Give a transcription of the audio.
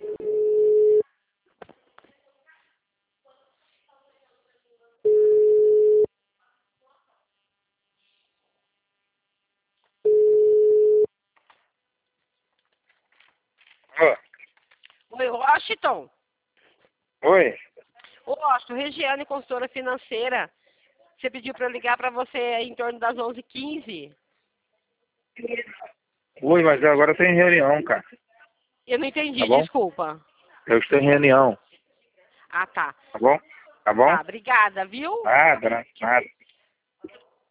Oi, Washington. Oi. Ô, Washington, Regiane, consultora financeira. Você pediu para eu ligar para você em torno das 11h15. Oi, mas agora tem reunião, cara. Eu não entendi, Tá bom? desculpa. Eu estou em reunião. Ah, tá. Tá bom? Tá bom? Tá, obrigada, viu? Nada, né? Nada.